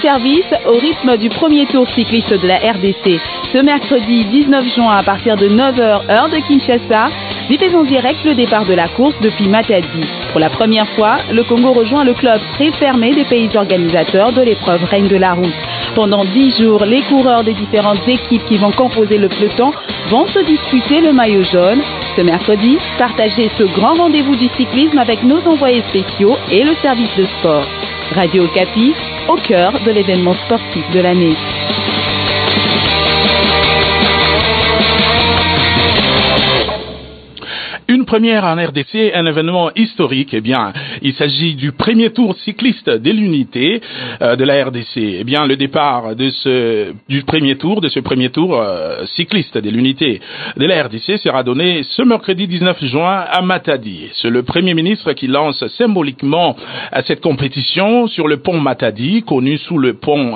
service au rythme du premier tour cycliste de la RDC. Ce mercredi 19 juin à partir de 9h heure de Kinshasa, diffusons en direct le départ de la course depuis Matadi. Pour la première fois, le Congo rejoint le club très fermé des pays organisateurs de l'épreuve Reine de la route. Pendant 10 jours, les coureurs des différentes équipes qui vont composer le peloton vont se disputer le maillot jaune. Ce mercredi, partagez ce grand rendez-vous du cyclisme avec nos envoyés spéciaux et le service de sport. Radio Okapi, au cœur de l'événement sportif de l'année. Une première en RDC, un événement historique. Eh bien, il s'agit du premier tour cycliste de l'unité de la RDC. Eh bien, le départ de ce premier tour cycliste de l'unité de la RDC sera donné ce mercredi 19 juin à Matadi. C'est le Premier ministre qui lance symboliquement cette compétition sur le pont Matadi, connu sous le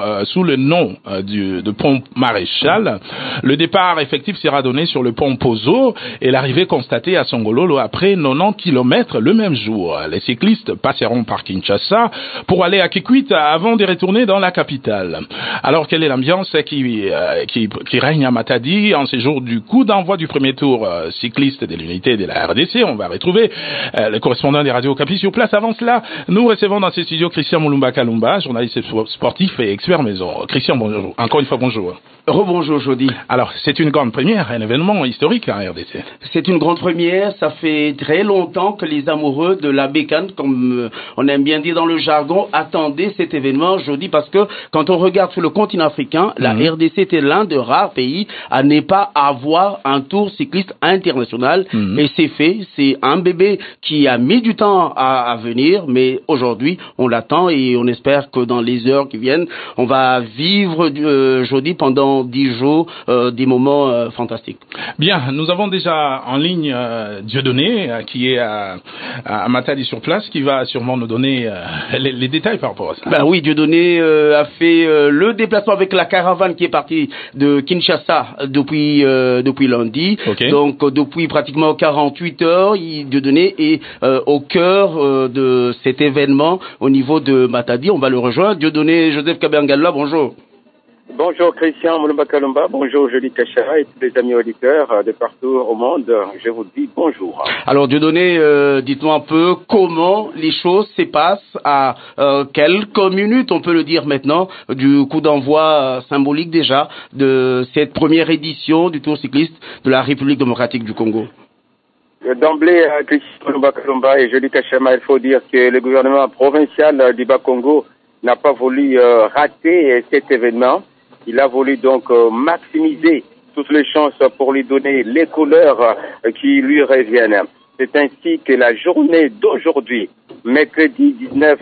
nom de pont Maréchal. Le départ effectif sera donné sur le pont Pozo et l'arrivée constatée à Songolo après 90 km le même jour. Les cyclistes passeront par Kinshasa pour aller à Kikwit avant de retourner dans la capitale. Alors, quelle est l'ambiance qui règne à Matadi en ces jours du coup d'envoi du premier tour cycliste de l'unité de la RDC? On va retrouver le correspondant des radios Okapi sur place. Avant cela, nous recevons dans ces studios Christian Mulumba Kalumba, journaliste sportif et expert maison. Christian, bonjour. Encore une fois, bonjour. Rebonjour, Jody. Alors, c'est une grande première, un événement historique en RDC. C'est une grande première. Ça fait très longtemps que les amoureux de la bécane, comme on aime bien dire dans le jargon, attendaient cet événement, Jody, parce que quand on regarde sur le continent africain, la RDC était l'un des rares pays à ne pas avoir un tour cycliste international. Et c'est fait. C'est un bébé qui a mis du temps à venir, mais aujourd'hui, on l'attend et on espère que dans les heures qui viennent, on va vivre, Jody, pendant 10 jours, des moments fantastiques. Bien, nous avons déjà en ligne Dieudonné, qui est à Matadi sur place, qui va sûrement nous donner les détails par rapport à ça. Ben oui, Dieudonné a fait le déplacement avec la caravane qui est partie de Kinshasa depuis lundi. Okay. Donc depuis pratiquement 48 heures, Dieudonné est au cœur de cet événement au niveau de Matadi. On va le rejoindre. Dieudonné Joseph Kabengala, bonjour. Bonjour Christian Mulumba Kalumba, bonjour Julie Kachara et tous les amis auditeurs de partout au monde, je vous dis bonjour. Alors Dieudonné, dites-moi un peu comment les choses se passent à quelques minutes, on peut le dire maintenant, du coup d'envoi symbolique déjà de cette première édition du Tour cycliste de la République démocratique du Congo. D'emblée, Christian Mulumba Kalumba et Julie Kachara, il faut dire que le gouvernement provincial du Bas-Congo n'a pas voulu rater cet événement. Il a voulu donc maximiser toutes les chances pour lui donner les couleurs qui lui reviennent. C'est ainsi que la journée d'aujourd'hui, mercredi 19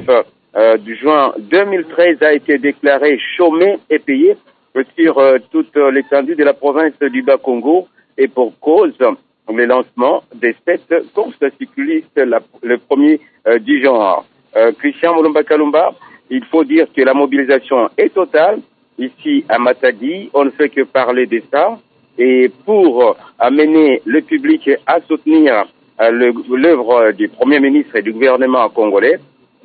juin 2013, a été déclarée chômée et payée sur toute l'étendue de la province du Bas-Congo et pour cause le lancement de cette course cycliste, le premier du genre. Christian Mulumba Kalumba, il faut dire que la mobilisation est totale. Ici, à Matadi, on ne fait que parler de ça. Et pour amener le public à soutenir l'œuvre du Premier ministre et du gouvernement congolais,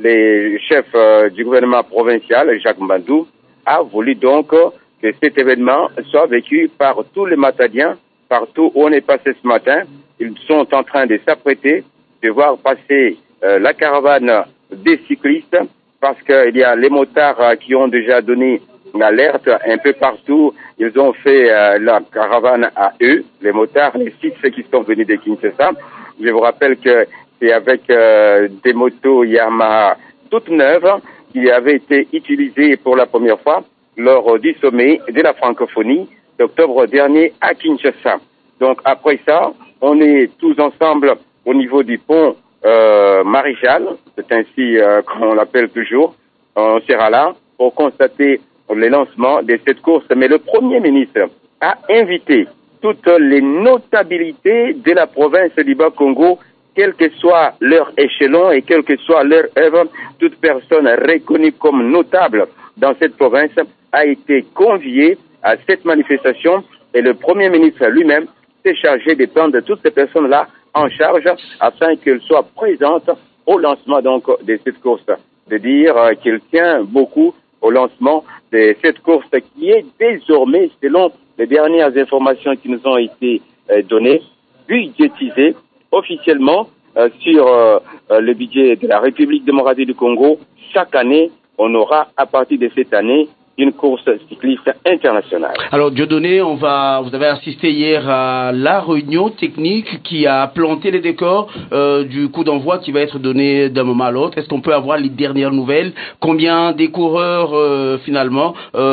le chef du gouvernement provincial, Jacques Mbandou, a voulu donc que cet événement soit vécu par tous les Matadiens, partout où on est passé ce matin. Ils sont en train de s'apprêter, de voir passer la caravane des cyclistes, parce qu'il y a les motards qui ont déjà donné l'alerte un peu partout. Ils ont fait la caravane à eux, les motards, les 6 qui sont venus de Kinshasa. Je vous rappelle que c'est avec des motos Yamaha toutes neuves qui avaient été utilisées pour la première fois lors du sommet de la francophonie d'octobre dernier à Kinshasa. Donc après ça, on est tous ensemble au niveau du pont Maréchal, c'est ainsi qu'on l'appelle toujours. On sera là pour constater le lancement de cette course. Mais le Premier ministre a invité toutes les notabilités de la province du Bas-Congo, quel que soit leur échelon et quel que soit leur œuvre, toute personne reconnue comme notable dans cette province a été conviée à cette manifestation et le Premier ministre lui-même s'est chargé de prendre toutes ces personnes-là en charge afin qu'elles soient présentes au lancement donc de cette course. De dire qu'il tient beaucoup au lancement de cette course qui est désormais, selon les dernières informations qui nous ont été données, budgétisée officiellement sur le budget de la République démocratique du Congo. Chaque année, on aura à partir de cette année une course cycliste internationale. Alors Dieudonné, vous avez assisté hier à la réunion technique qui a planté les décors du coup d'envoi qui va être donné d'un moment à l'autre. Est-ce qu'on peut avoir les dernières nouvelles? Combien des coureurs finalement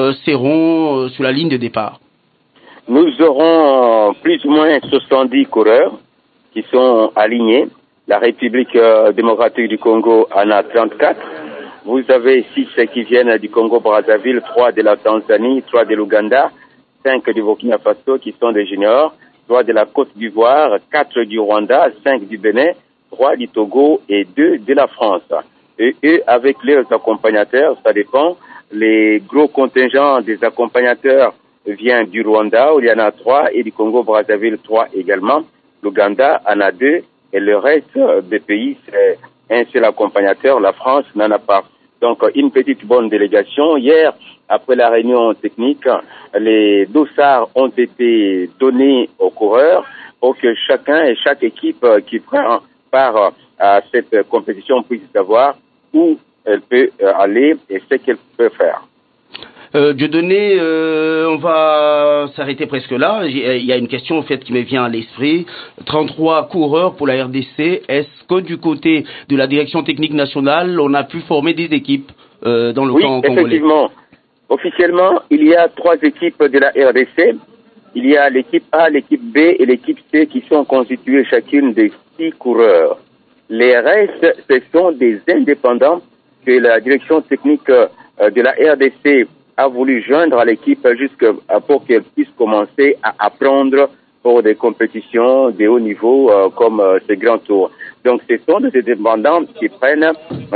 seront sur la ligne de départ? Nous aurons plus ou moins 70 coureurs qui sont alignés. La République démocratique du Congo en a 34. Vous avez 6 qui viennent du Congo-Brazzaville, 3 de la Tanzanie, 3 de l'Ouganda, 5 du Burkina Faso qui sont des juniors, 3 de la Côte d'Ivoire, 4 du Rwanda, 5 du Bénin, 3 du Togo et 2 de la France. Et eux, avec leurs accompagnateurs, ça dépend. Les gros contingents des accompagnateurs viennent du Rwanda, où il y en a 3, et du Congo-Brazzaville, 3 également. L'Ouganda en a 2, et le reste des pays, c'est un seul accompagnateur. La France n'en a pas. Donc, une petite bonne délégation. Hier, après la réunion technique, les dossards ont été donnés aux coureurs pour que chacun et chaque équipe qui prend part à cette compétition puisse savoir où elle peut aller et ce qu'elle peut faire. Dieudonné, on va s'arrêter presque là. Il y a une question en fait qui me vient à l'esprit. 33 coureurs pour la RDC. Est-ce que du côté de la direction technique nationale, on a pu former des équipes dans le camp congolais? Oui, effectivement. Officiellement, il y a 3 équipes de la RDC. Il y a l'équipe A, l'équipe B et l'équipe C qui sont constituées chacune de 6 coureurs. Les restes, ce sont des indépendants que la direction technique de la RDC a voulu joindre à l'équipe pour qu'elle puisse commencer à apprendre pour des compétitions de haut niveau comme ces grands tours. Donc ce sont des indépendants qui prennent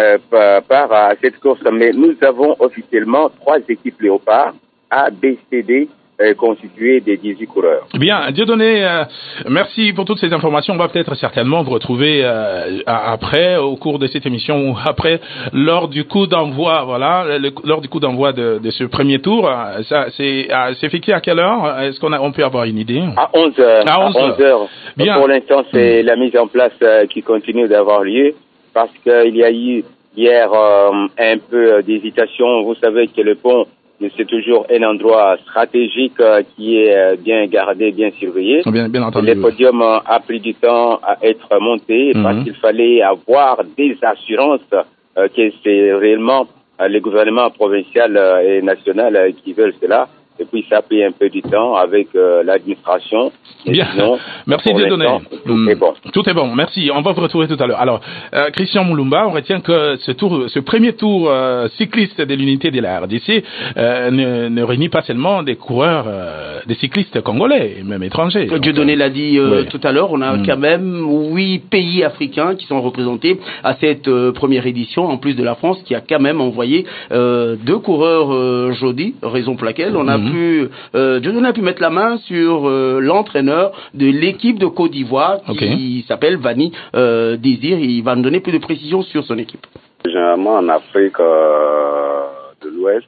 part à cette course. Mais nous avons officiellement 3 équipes léopards, A, B, C, D, constitué des 18 coureurs. Bien, Dieudonné, merci pour toutes ces informations. On va peut-être certainement vous retrouver après, au cours de cette émission, ou après, lors du coup d'envoi, voilà, lors du coup d'envoi de ce premier tour. Ça, c'est fixé à quelle heure? Est-ce on peut avoir une idée? À 11h. À 11h. Bien. Pour l'instant, c'est la mise en place qui continue d'avoir lieu, parce qu'il y a eu hier un peu d'hésitation. Vous savez que le pont, c'est toujours un endroit stratégique qui est bien gardé, bien surveillé. Bien entendu. Le podium a pris du temps à être monté parce qu'il fallait avoir des assurances que c'est réellement le gouvernement provincial et national qui veulent cela. Et puis ça a pris un peu du temps avec l'administration. Bien, merci Dieudonné. Tout est bon. Tout est bon, merci. On va vous retrouver tout à l'heure. Alors, Christian Moulumba, on retient que ce premier tour cycliste de l'unité de la RDC ne réunit pas seulement des coureurs, des cyclistes congolais, même étrangers. Dieudonné l'a dit tout à l'heure, on a quand même 8 pays africains qui sont représentés à cette première édition, en plus de la France, qui a quand même envoyé 2 coureurs jeudi, raison pour laquelle on a Dieudonné a pu mettre la main sur l'entraîneur de l'équipe de Côte d'Ivoire qui s'appelle Vani Désir. Il va nous donner plus de précisions sur son équipe. Généralement en Afrique de l'Ouest,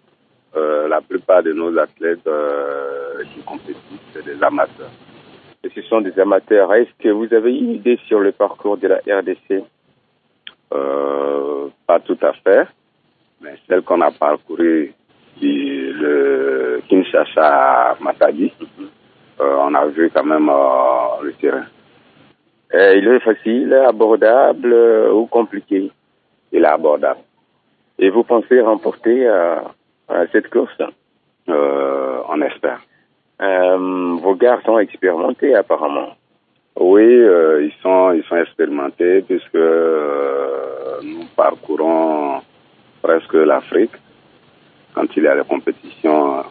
la plupart de nos athlètes qui compétissent, c'est des amateurs. Et ce sont des amateurs. Est-ce que vous avez une idée sur le parcours de la RDC? Pas tout à fait, mais celle qu'on a parcourue le Kinshasa Matadi, on a vu quand même le terrain. Il est facile, abordable ou compliqué? Il est abordable. Et vous pensez remporter cette course? On espère. Vos gars sont expérimentés apparemment. Oui, ils sont expérimentés puisque nous parcourons presque l'Afrique. Quand il y a des compétitions,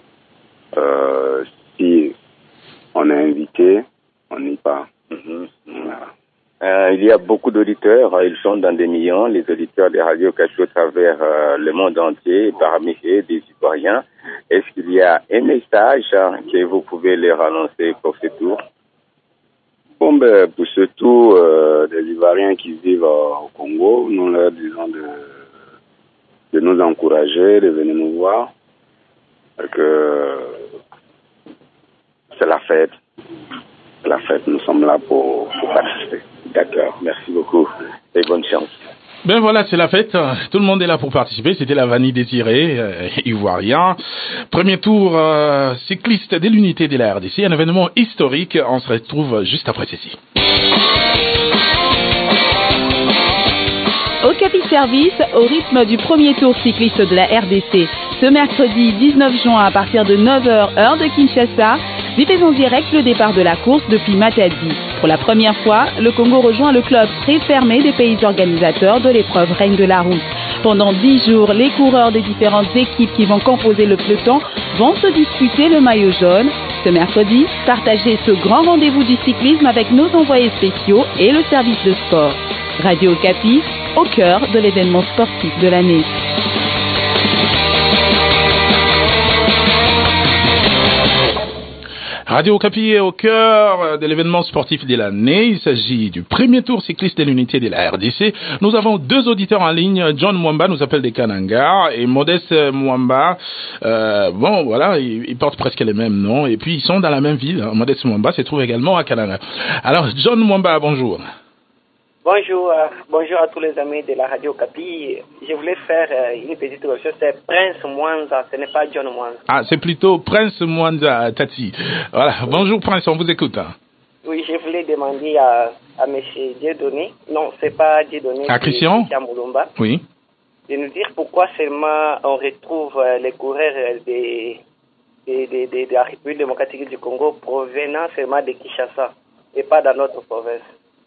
si on est invité, on y part. Il y a beaucoup d'auditeurs, ils sont dans des millions, les auditeurs des radios cachées à travers le monde entier, parmi eux des Ivoiriens. Est-ce qu'il y a un message que vous pouvez leur annoncer pour ce tour? Bon, pour ce tour des Ivoiriens qui vivent au Congo, nous leur disons de nous encourager, de venir nous voir. Et que c'est la fête. C'est la fête, nous sommes là pour participer. D'accord, merci beaucoup et bonne chance. Ben voilà, c'est la fête. Tout le monde est là pour participer. C'était la Vanille Désirée, ivoirien. Premier tour cycliste de l'unité de la RDC, un événement historique. On se retrouve juste après ceci. Okapi Service, au rythme du premier tour cycliste de la RDC, ce mercredi 19 juin à partir de 9h heure de Kinshasa, diffuse en direct le départ de la course depuis Matadi. Pour la première fois, le Congo rejoint le club très fermé des pays organisateurs de l'épreuve Règne de la route. Pendant 10 jours, les coureurs des différentes équipes qui vont composer le peloton vont se disputer le maillot jaune. Ce mercredi, partagez ce grand rendez-vous du cyclisme avec nos envoyés spéciaux et le service de sport. Radio Okapi, au cœur de l'événement sportif de l'année. Radio Okapi est au cœur de l'événement sportif de l'année. Il s'agit du premier tour cycliste de l'unité de la RDC. Nous avons 2 auditeurs en ligne. John Mwamba nous appelle des Kananga et Modeste Mwamba. Bon, voilà, ils portent presque les mêmes noms et puis ils sont dans la même ville. Modeste Mwamba se trouve également à Kananga. Alors, John Mwamba, bonjour. Bonjour à tous les amis de la Radio Okapi. Je voulais faire une petite question. C'est Prince Mwanza, ce n'est pas John Mwanza. Ah, c'est plutôt Prince Mwanza Tati. Voilà. Bonjour Prince, on vous écoute. Oui, je voulais demander à M. Dieudonné, non, c'est pas Dieudonné, à Christian Moulomba, oui, de nous dire pourquoi seulement on retrouve les coureurs de la République démocratique du Congo provenant seulement de Kinshasa et pas dans notre province.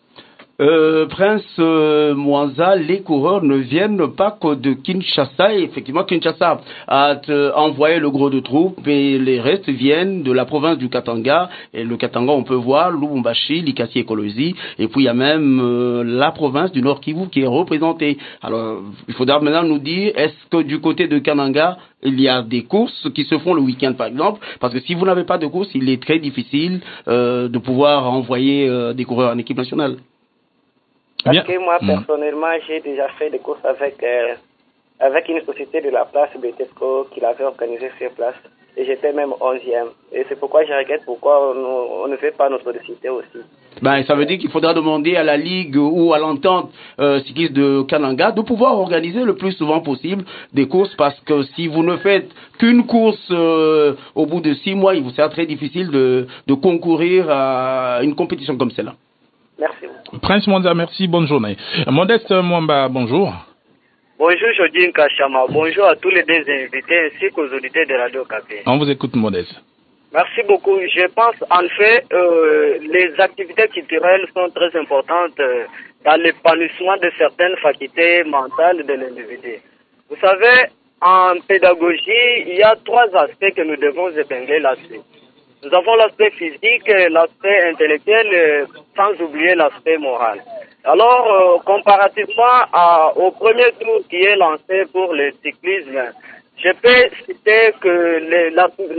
Prince Mwanza, les coureurs ne viennent pas que de Kinshasa. Et effectivement, Kinshasa a envoyé le gros de troupes, mais les restes viennent de la province du Katanga. Et le Katanga, on peut voir Lubumbashi, Likasi et Kolwezi. Et puis il y a même la province du Nord Kivu qui est représentée. Alors, il faudra maintenant nous dire, est-ce que du côté de Kananga, il y a des courses qui se font le week-end, par exemple? Parce que si vous n'avez pas de course, il est très difficile de pouvoir envoyer des coureurs en équipe nationale. Parce que moi, personnellement, j'ai déjà fait des courses avec une société de la place Betesco qui l'avait organisé sur place. Et j'étais même 11e. Et c'est pourquoi je regrette pourquoi on ne fait pas notre société aussi. Ben, ça veut dire qu'il faudra demander à la Ligue ou à l'entente cycliste de Kananga de pouvoir organiser le plus souvent possible des courses, parce que si vous ne faites qu'une course au bout de 6 mois, il vous sera très difficile de concourir à une compétition comme celle-là. Merci. Prince Mwanza, merci, bonne journée. Modeste Mwamba, bonjour. Bonjour Jodine Kachama, bonjour à tous les 2 invités ainsi qu'aux auditeurs de Radio Okapi. On vous écoute, Modeste. Merci beaucoup. Je pense en fait les activités culturelles sont très importantes dans l'épanouissement de certaines facultés mentales de l'individu. Vous savez, en pédagogie, il y a 3 aspects que nous devons épingler là-dessus. Nous avons l'aspect physique, l'aspect intellectuel, sans oublier l'aspect moral. Alors, comparativement au premier tour qui est lancé pour le cyclisme, je peux citer que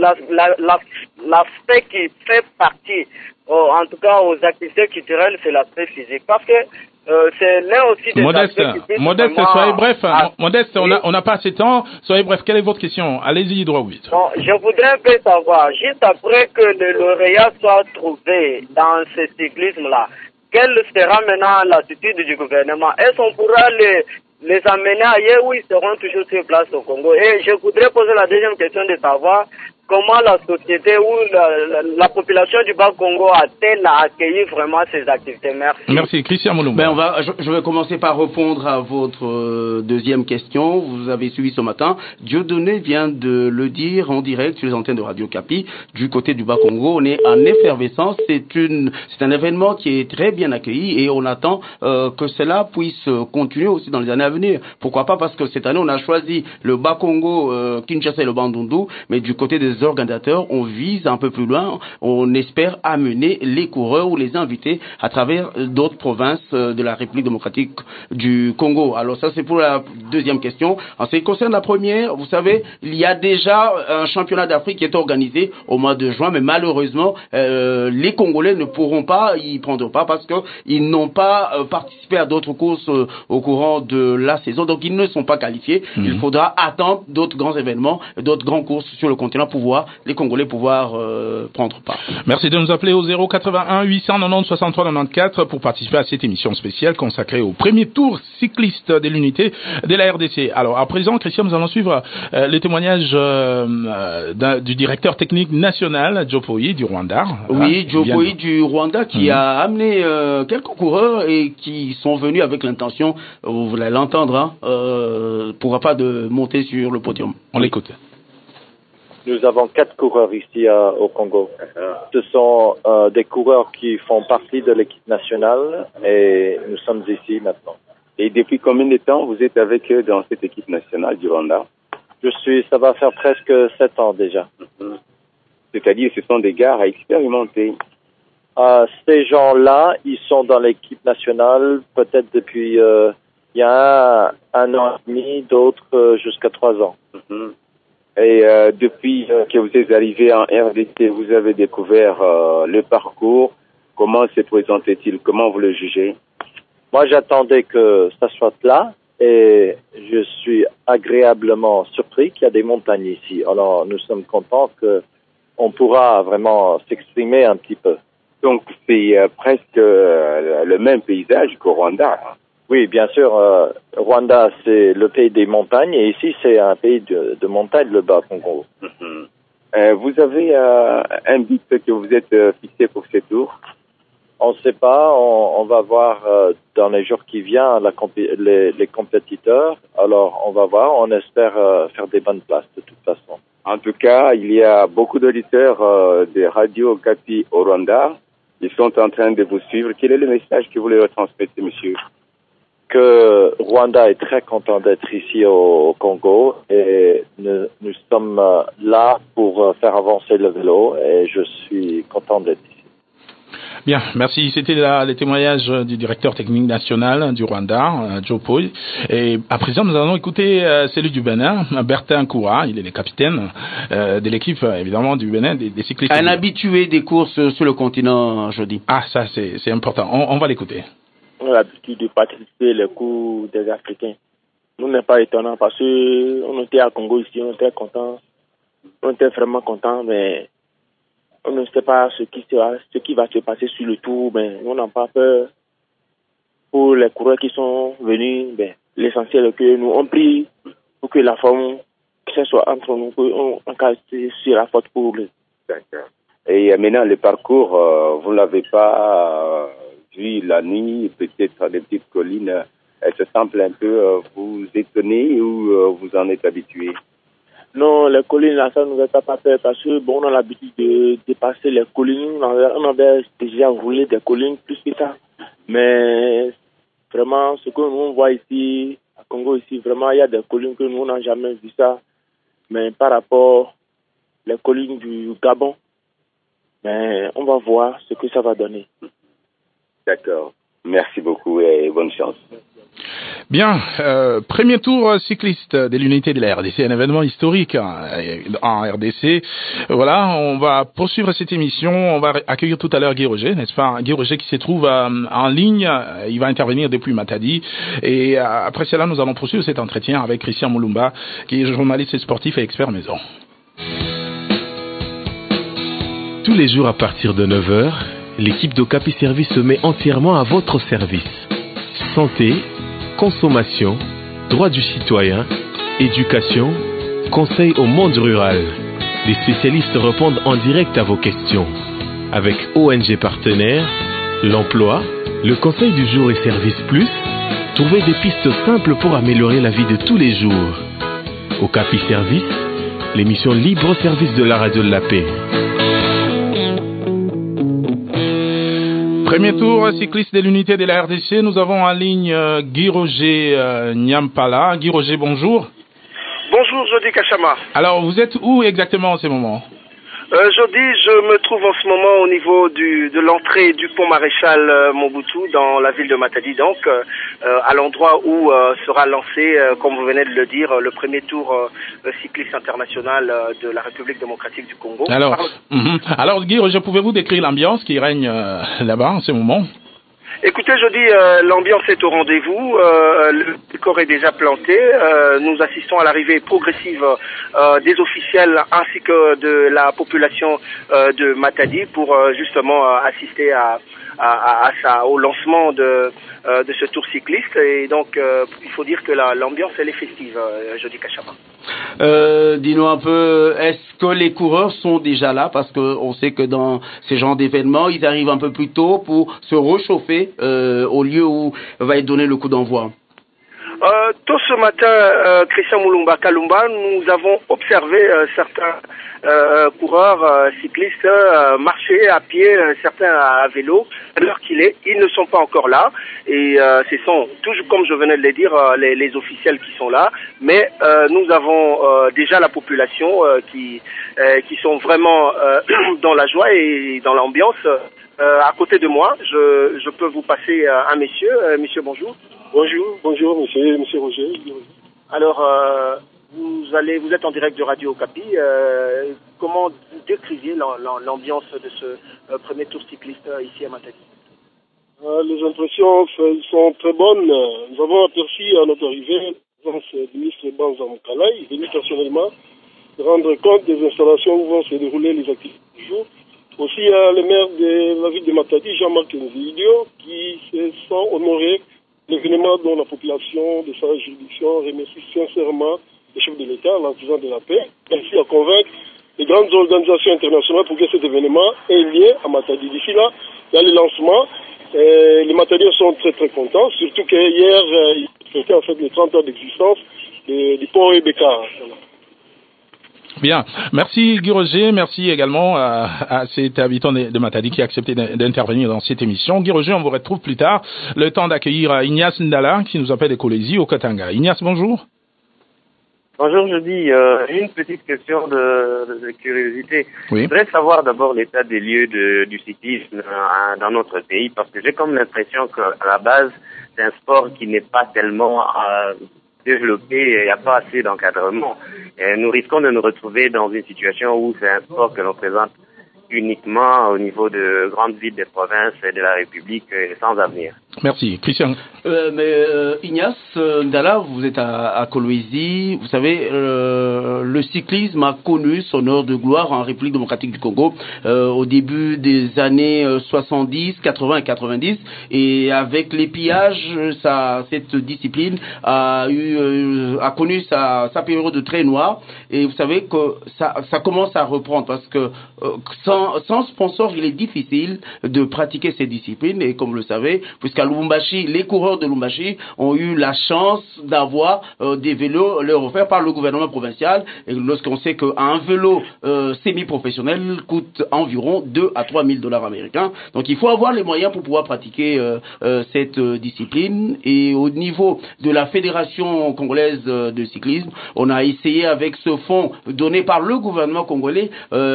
l'aspect qui fait partie, en tout cas aux activités culturelles, c'est l'aspect physique. Parce que c'est l'un aussi des Modeste, soyez bref. Modeste, on n'a pas assez de temps. Soyez bref. Quelle est votre question? Allez-y, droit ou vite. Bon, je voudrais un peu savoir, juste après que le lauréat soit trouvé dans ce cyclisme-là, quelle sera maintenant l'attitude du gouvernement? Est-ce qu'on pourra les amener ailleurs ou ils seront toujours sur place au Congo? Et je voudrais poser la deuxième question de savoir comment la société ou la population du Bas-Congo a-t-elle accueilli vraiment ces activités? Merci. Merci. Christian Moulumba. Je vais commencer par répondre à votre deuxième question. Vous avez suivi ce matin. Dieudonné vient de le dire en direct sur les antennes de Radio Okapi. Du côté du Bas-Congo, on est en effervescence. C'est un événement qui est très bien accueilli et on attend que cela puisse continuer aussi dans les années à venir. Pourquoi pas? Parce que cette année, on a choisi le Bas-Congo, Kinshasa et le Bandundu, mais du côté des les organisateurs, on vise un peu plus loin, on espère amener les coureurs ou les invités à travers d'autres provinces de la République démocratique du Congo. Alors ça, c'est pour la deuxième question. En ce qui concerne la première, vous savez, il y a déjà un championnat d'Afrique qui est organisé au mois de juin, mais malheureusement, les Congolais ne pourront pas y prendre part parce qu'ils n'ont pas participé à d'autres courses au courant de la saison, donc ils ne sont pas qualifiés. Il faudra attendre d'autres grands événements, d'autres grandes courses sur le continent pour voir les Congolais pouvoir prendre part. Merci de nous appeler au 081 890 63 94 pour participer à cette émission spéciale consacrée au premier tour cycliste de l'unité de la RDC. Alors à présent, Christian, nous allons suivre les témoignages du directeur technique national, Joe Poyi du Rwanda. Oui, Joe Poyi du Rwanda qui a amené quelques coureurs et qui sont venus avec l'intention, vous allez l'entendre, pourra pas de monter sur le podium. On l'écoute. Nous avons 4 coureurs ici au Congo. Ce sont des coureurs qui font partie de l'équipe nationale et nous sommes ici maintenant. Et depuis combien de temps vous êtes avec eux dans cette équipe nationale du Rwanda? Ça va faire presque 7 ans déjà. C'est-à-dire ce sont des gars à expérimenter. Ces gens-là, ils sont dans l'équipe nationale peut-être depuis il y a un an et demi, d'autres jusqu'à 3 ans. Et depuis que vous êtes arrivé en RDC, vous avez découvert le parcours. Comment se présentait-il? Comment vous le jugez? Moi, j'attendais que ça soit là et je suis agréablement surpris qu'il y a des montagnes ici. Alors, nous sommes contents qu'on pourra vraiment s'exprimer un petit peu. Donc, c'est presque le même paysage qu'au Rwanda. Oui, bien sûr. Rwanda, c'est le pays des montagnes et ici, c'est un pays de montagne, le Bas-Congo. Vous avez un but que vous êtes fixé pour ce tour? On ne sait pas. On va voir dans les jours qui viennent les compétiteurs. Alors, on va voir. On espère faire des bonnes places de toute façon. En tout cas, il y a beaucoup d'auditeurs de Radio Okapi au Rwanda. Ils sont en train de vous suivre. Quel est le message que vous leur transmettez, monsieur? Que Rwanda est très content d'être ici au Congo et nous sommes là pour faire avancer le vélo et je suis content d'être ici. Bien, merci. C'était les témoignages du directeur technique national du Rwanda, Joe Poyi. Et à présent, nous allons écouter celui du Bénin, Bertin Koura. Il est le capitaine de l'équipe, évidemment, du Bénin, des cyclistes. Un habitué des courses sur le continent, je dis. Ah, ça, c'est important. On va l'écouter. On a l'habitude de participer les cours des Africains. Nous n'est pas étonnant parce que on était à Congo ici, on était contents. On était vraiment contents, mais on ne sait pas ce qui va se passer sur le tour, mais on n'a pas peur. Pour les coureurs qui sont venus, l'essentiel est que nous on prie pour que la forme, que ce soit entre nous, qu'on casse sur la faute pour eux. D'accord. Et maintenant, le parcours, vous ne l'avez pas vu la nuit, peut-être dans des petites collines. Ça semble un peu vous étonner ou vous en êtes habitué? Non, les collines, là, ça ne nous a pas peur parce que, on a l'habitude de dépasser les collines. On avait déjà roulé des collines plus que ça. Mais vraiment, ce que nous on voit ici, à Congo, ici, vraiment, il y a des collines que nous on n'a jamais vu ça. Mais par rapport aux collines du Gabon, on va voir ce que ça va donner. D'accord. Merci beaucoup et bonne chance. Bien, premier tour cycliste de l'unité de la RDC, un événement historique en RDC. Voilà, on va poursuivre cette émission. On va accueillir tout à l'heure Guy Roger, n'est-ce pas? Guy Roger qui se trouve en ligne. Il va intervenir depuis Matadi. Et après cela, nous allons poursuivre cet entretien avec Christian Moulumba, qui est journaliste sportif et expert maison. Tous les jours à partir de 9h, l'équipe d'Okapi Service se met entièrement à votre service. Santé, consommation, droits du citoyen, éducation, conseil au monde rural. Les spécialistes répondent en direct à vos questions. Avec ONG partenaires, l'emploi, le conseil du jour et Service Plus, trouvez des pistes simples pour améliorer la vie de tous les jours. Okapi Service, l'émission libre au service de la radio de la paix. Premier tour cycliste de l'unité de la RDC, nous avons en ligne Guy Roger Nyampala. Guy Roger, bonjour. Bonjour. bonjour Jody Kachama. Alors, vous êtes où exactement en ce moment? Jody, je me trouve en ce moment au niveau de l'entrée du pont Maréchal Mobutu dans la ville de Matadi, donc à l'endroit où sera lancé, comme vous venez de le dire, le premier tour cycliste international de la République démocratique du Congo. Alors Guy, pouvez-vous décrire l'ambiance qui règne là-bas en ce moment? Écoutez, je dis, l'ambiance est au rendez-vous, le décor est déjà planté, nous assistons à l'arrivée progressive des officiels ainsi que de la population de Matadi pour justement assister au lancement de ce tour cycliste. Et donc, il faut dire que l'ambiance, elle est festive, Jody Kachama. Dis-nous un peu, est-ce que les coureurs sont déjà là? Parce qu'on sait que dans ces genres d'événements, ils arrivent un peu plus tôt pour se réchauffer au lieu où va être donné le coup d'envoi. Tôt ce matin, Christian Moulumba Kalumba, nous avons observé certains coureurs cyclistes marcher à pied, certains à vélo. À l'heure qu'il est, ils ne sont pas encore là. Et ce sont, toujours comme je venais de le dire, les officiels qui sont là. Mais nous avons déjà la population qui sont vraiment dans la joie et dans l'ambiance. À côté de moi, je peux vous passer un monsieur. Monsieur, bonjour. Bonjour, monsieur Roger. Alors, vous êtes en direct de Radio Okapi. Comment vous décriviez l'ambiance de ce premier tour cycliste ici à Matadi? Les impressions sont très bonnes. Nous avons aperçu à notre arrivée le ministre Banza Moukalai, venu personnellement rendre compte des installations où vont se dérouler les activités du jour. Aussi, le maire de la ville de Matadi, Jean-Marc Nzidio, qui se sent honoré l'événement dont la population de sa juridiction remercie sincèrement le chef de l'État, l'artisan de la paix, ainsi à convaincre les grandes organisations internationales pour que cet événement ait lieu à Matadi. D'ici là, il y a le lancement. Les Matadiens sont très très contents, surtout que hier, c'était en fait les 30 heures d'existence du pont Rebecca. Voilà. Bien, merci Guy Roger, merci également à cet habitant de Matadi qui a accepté d'intervenir dans cette émission. Guy Roger, on vous retrouve plus tard. Le temps d'accueillir Ignace Ndala qui nous appelle de Kolwezi au Katanga. Ignace, bonjour. Bonjour, je dis une petite question de curiosité. Oui. Je voudrais savoir d'abord l'état des lieux du cyclisme dans notre pays, parce que j'ai comme l'impression qu'à la base, c'est un sport qui n'est pas tellement développé, il n'y a pas assez d'encadrement. Et nous risquons de nous retrouver dans une situation où c'est un sport que l'on présente uniquement au niveau de grandes villes des provinces et de la République sans avenir. Merci. Christian. Ignace Ndala, vous êtes à Kolwezi. Vous savez, le cyclisme a connu son heure de gloire en République démocratique du Congo au début des années 70, 80 et 90. Et avec les pillages, cette discipline a connu sa période très noire. Et vous savez que ça commence à reprendre parce que sans sponsor, il est difficile de pratiquer ces disciplines. Et comme vous le savez, puisqu'à Lubumbashi, les coureurs de Lubumbashi ont eu la chance d'avoir des vélos leur offerts par le gouvernement provincial. Et lorsqu'on sait qu'un vélo semi-professionnel coûte environ 2 à 3 000 $ américains. Donc il faut avoir les moyens pour pouvoir pratiquer cette discipline. Et au niveau de la Fédération congolaise de cyclisme, on a essayé avec ce fonds donné par le gouvernement congolais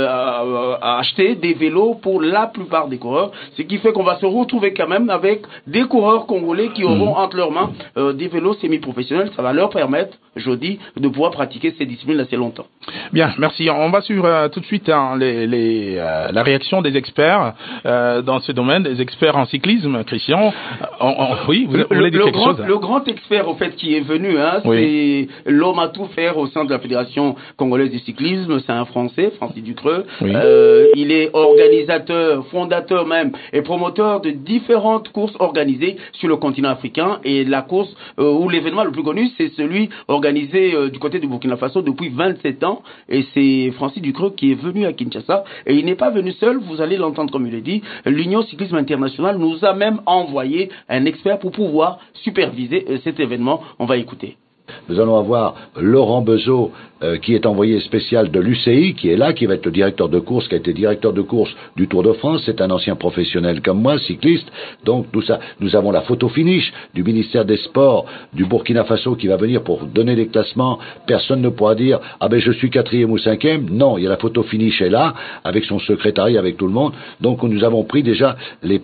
à acheter des vélos pour la plupart des coureurs, ce qui fait qu'on va se retrouver quand même avec des coureurs congolais qui auront entre leurs mains des vélos semi-professionnels. Ça va leur permettre, je dis, de pouvoir pratiquer ces disciplines assez longtemps. Bien, merci. On va suivre tout de suite la réaction des experts dans ce domaine, des experts en cyclisme. Christian, oui, vous voulez dire quelque chose? Le grand expert, au fait, qui est venu, oui. C'est l'homme à tout faire au sein de la Fédération congolaise du cyclisme. C'est un Français, Francis Ducreux. Oui. Il est organisateur, fondateur même et promoteur de différentes courses organisées sur le continent africain. Et la course ou l'événement le plus connu, c'est celui organisé du côté du Burkina Faso depuis 27 ans. Et c'est Francis Ducreux qui est venu à Kinshasa. Et il n'est pas venu seul, vous allez l'entendre comme il l'a dit. L'Union Cyclisme Internationale nous a même envoyé un expert pour pouvoir superviser cet événement. On va écouter. Nous allons avoir Laurent Bezot, qui est envoyé spécial de l'UCI, qui est là, qui va être le directeur de course, qui a été directeur de course du Tour de France. C'est un ancien professionnel comme moi, cycliste. Donc tout ça, nous avons la photo finish du ministère des Sports du Burkina Faso qui va venir pour donner les classements. Personne ne pourra dire ah ben je suis 4e ou 5e. Non, il y a la photo finish est là avec son secrétariat, avec tout le monde. Donc nous avons pris déjà les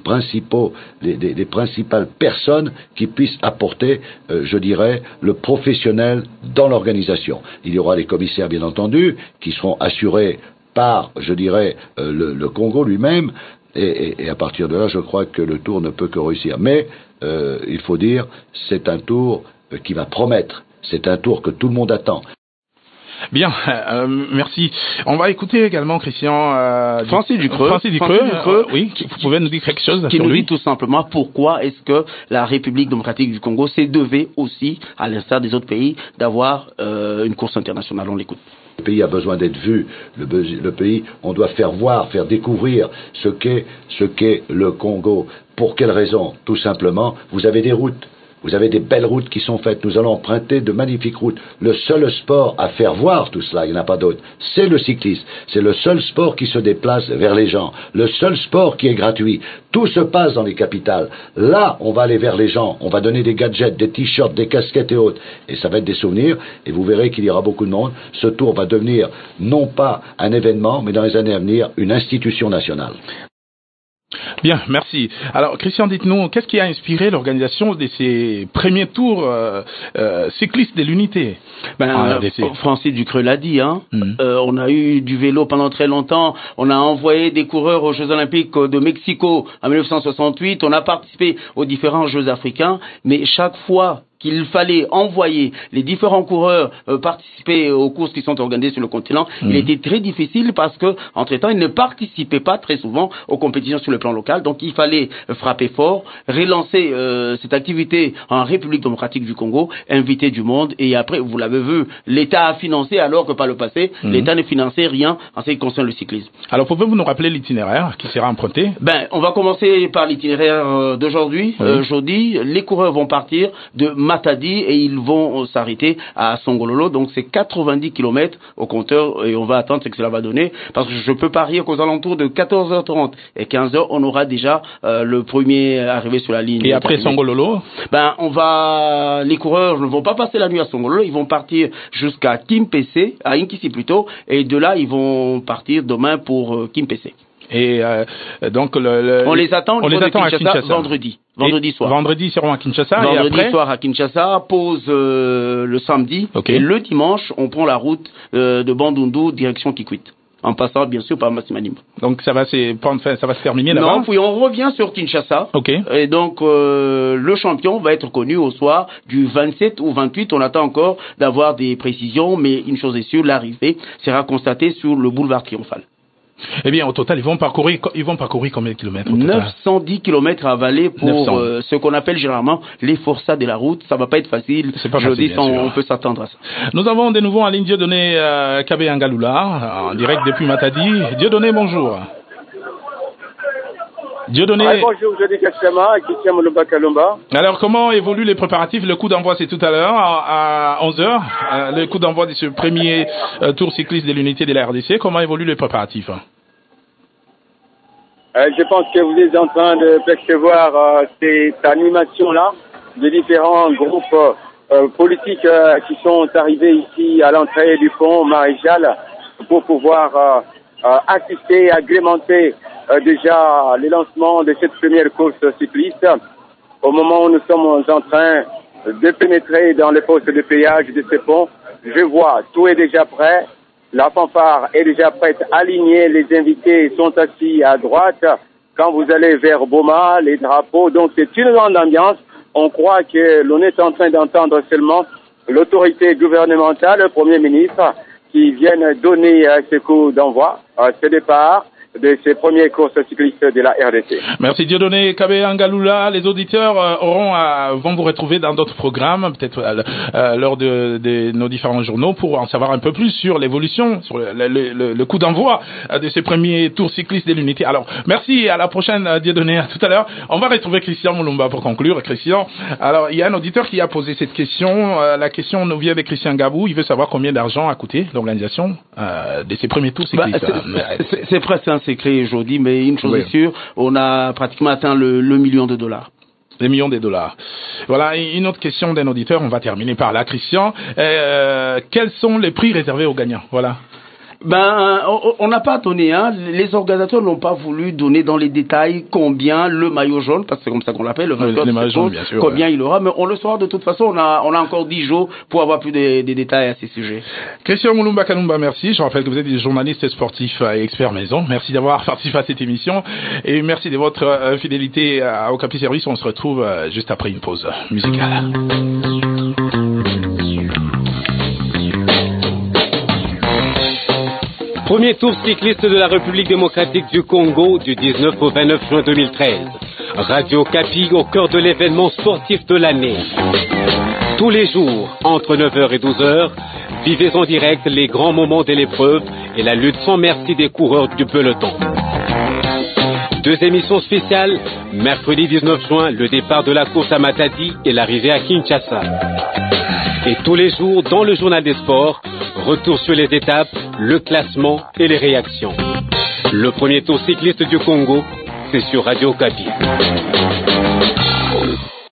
principales personnes qui puissent apporter, je dirais, le professionnel dans l'organisation. Il y aura les commissaires, bien entendu, qui seront assurés par, je dirais, le Congo lui-même, et à partir de là, je crois que le tour ne peut que réussir. Mais, il faut dire, c'est un tour qui va promettre, c'est un tour que tout le monde attend. Bien, merci. On va écouter également Christian Francis Ducreux. Oui, vous pouvez nous dire quelque chose qui sur nous lui. dit tout simplement pourquoi est-ce que la République démocratique du Congo s'est devée aussi, à l'instar des autres pays, d'avoir une course internationale. On l'écoute. Le pays a besoin d'être vu. Le pays, on doit faire voir, faire découvrir ce qu'est le Congo. Pour quelle raison? Tout simplement, vous avez des routes. Vous avez des belles routes qui sont faites. Nous allons emprunter de magnifiques routes. Le seul sport à faire voir tout cela, il n'y en a pas d'autre, c'est le cyclisme. C'est le seul sport qui se déplace vers les gens. Le seul sport qui est gratuit. Tout se passe dans les capitales. Là, on va aller vers les gens. On va donner des gadgets, des t-shirts, des casquettes et autres. Et ça va être des souvenirs. Et vous verrez qu'il y aura beaucoup de monde. Ce tour va devenir non pas un événement, mais dans les années à venir, une institution nationale. Bien, merci. Alors, Christian, dites-nous, qu'est-ce qui a inspiré l'organisation de ces premiers tours cyclistes de l'unité? Francis Ducreux l'a dit, hein. On a eu du vélo pendant très longtemps. On a envoyé des coureurs aux Jeux Olympiques de Mexico en 1968. On a participé aux différents Jeux africains. Mais chaque fois qu'il fallait envoyer les différents coureurs participer aux courses qui sont organisées sur le continent, il était très difficile parce que, entre-temps, ils ne participaient pas très souvent aux compétitions sur le plan local. Donc, il fallait frapper fort, relancer cette activité en République démocratique du Congo, inviter du monde. Et après, vous l'avez vu, l'État a financé alors que par le passé, l'État ne finançait rien en ce qui concerne le cyclisme. Alors, pouvez-vous nous rappeler l'itinéraire qui sera emprunté? On va commencer par l'itinéraire d'aujourd'hui. Jeudi, les coureurs vont partir de Matadi et ils vont s'arrêter à Songololo. Donc c'est 90 km au compteur et on va attendre ce que cela va donner parce que je peux parier qu'aux alentours de 14h30 et 15h, on aura déjà le premier arrivé sur la ligne. Et après Songololo? Les coureurs ne vont pas passer la nuit à Songololo, ils vont partir jusqu'à Kimpese, à Inkisi plutôt, et de là ils vont partir demain pour Kimpese. Et donc on les attend à Kinshasa vendredi soir. Vendredi ils seront à Kinshasa vendredi et après soir à Kinshasa, pause le samedi et le dimanche on prend la route de Bandundu direction Kikwit. En passant bien sûr par Massimanimba. Donc ça va se terminer là-bas. Non, puis on revient sur Kinshasa. Et donc le champion va être connu au soir du 27 ou 28. On attend encore d'avoir des précisions, mais une chose est sûre, l'arrivée sera constatée sur le boulevard Triomphal. Eh bien, au total, ils vont parcourir combien de kilomètres? 910 kilomètres à avaler pour ce qu'on appelle généralement les forçats de la route. Ça va pas être facile. C'est pas facile, on peut s'attendre à ça. Nous avons de nouveau en ligne Dieudonné Kabeyangalula, en direct depuis Matadi. Dieudonné, bonjour. Dieudonné. Bonjour, je dis Christian Moulumba Kalumba. Alors, comment évoluent les préparatifs? Le coup d'envoi, c'est tout à l'heure, à 11h. Le coup d'envoi de ce premier tour cycliste de l'unité de la RDC. Comment évoluent les préparatifs? Je pense que vous êtes en train de percevoir cette animation-là de différents groupes politiques qui sont arrivés ici à l'entrée du pont Maréchal pour pouvoir assister, agrémenter déjà les lancements de cette première course cycliste. Au moment où nous sommes en train de pénétrer dans les postes de péage de ce pont, je vois tout est déjà prêt. La fanfare est déjà prête, alignée, les invités sont assis à droite. Quand vous allez vers Boma, les drapeaux, donc c'est une grande ambiance. On croit que l'on est en train d'entendre seulement l'autorité gouvernementale, le Premier ministre, qui viennent donner ce coup d'envoi, ce départ. de ces premières courses cyclistes de la RDC. Merci Dieudonné Kabé Angalula. Les auditeurs vont vous retrouver dans d'autres programmes, peut-être lors de nos différents journaux, pour en savoir un peu plus sur l'évolution, sur le coup d'envoi de ces premiers tours cyclistes de l'unité. Alors, merci, à la prochaine Dieudonné, à tout à l'heure. On va retrouver Christian Moulumba pour conclure. Christian, alors il y a un auditeur qui a posé cette question. La question nous vient de Christian Gabou. Il veut savoir combien d'argent a coûté l'organisation de ces premiers tours cyclistes. C'est presque un secret aujourd'hui, mais une chose est sûre, on a pratiquement atteint le million de dollars. Les millions de dollars. Voilà, une autre question d'un auditeur, on va terminer par là, Christian. Quels sont les prix réservés aux gagnants? Voilà. On n'a pas donné, les organisateurs n'ont pas voulu donner dans les détails combien le maillot jaune, parce que c'est comme ça qu'on l'appelle, le maillot jaune, bien sûr, combien il aura, mais on le saura de toute façon, on a encore 10 jours pour avoir plus des détails à ces sujets. Christian Moulumba Kalumba, merci. Je rappelle que vous êtes journaliste sportif et expert maison. Merci d'avoir participé à cette émission et merci de votre fidélité au Okapi Service. On se retrouve juste après une pause musicale. Premier tour cycliste de la République démocratique du Congo du 19 au 29 juin 2013. Radio Okapi au cœur de l'événement sportif de l'année. Tous les jours, entre 9h et 12h, vivez en direct les grands moments de l'épreuve et la lutte sans merci des coureurs du peloton. 2 émissions spéciales, mercredi 19 juin, le départ de la course à Matadi et l'arrivée à Kinshasa. Et tous les jours, dans le journal des sports, retour sur les étapes, le classement et les réactions. Le premier tour cycliste du Congo, c'est sur Radio Okapi.